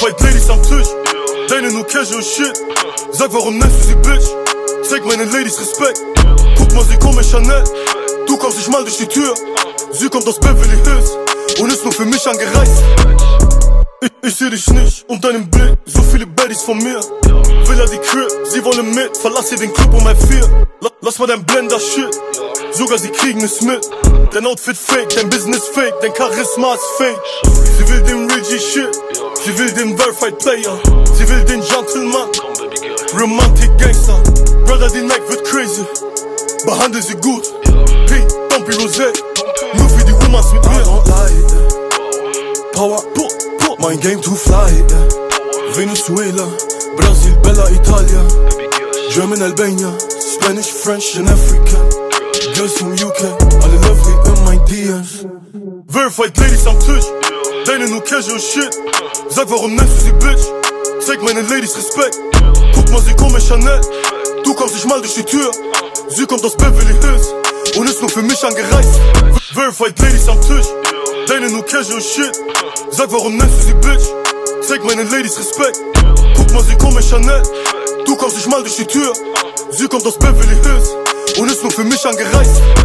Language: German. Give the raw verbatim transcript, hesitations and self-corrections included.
Verified Ladies am Tisch, deine nur casual shit. Sag, warum nennst du sie Bitch? Zeig meinen Ladies Respekt. Guck mal, sie kommen Chanel. Du kommst nicht mal durch die Tür. Sie kommt aus Beverly Hills und ist nur für mich angereist. Ich, ich seh dich nicht und deinen Blick, so viele Baddies von mir. Villa die Crib, sie wollen mit, verlass ihr den Club um halb vier. Lass mal dein Blender shit, sogar sie kriegen es mit. Dein Outfit fake, dein Business fake, dein Charisma ist fake. Sie will den Real G shit, sie will den Verified Player. Sie will den Gentleman, Romantic Gangster. Brother, die Night wird crazy, behandle sie gut. P, don't be rosé, nur für die Womans mit mir. I don't lie, Power, put, put mein Game to fly, yeah. Venezuela, Brasil, Bella, Italia, German, Albania, Spanish, French and African. Girls from U K, alle lovely in my D Ms. Verified Ladies am Tisch, deine nur casual shit. Sag, warum nennst du sie Bitch? Zeig meinen Ladies Respekt. Guck mal, sie kommen Chanel. Du kommst nicht mal durch die Tür. Sie kommt aus Beverly Hills und ist nur für mich angereist. Verified Ladies am Tisch, deine nur casual shit. Sag, warum nennst du sie Bitch? Zeig meinen Ladies Respekt. Guck mal, sie kommen Chanel. Du kommst nicht mal durch die Tür. Sie kommt aus Beverly Hills und ist nur für mich angereist.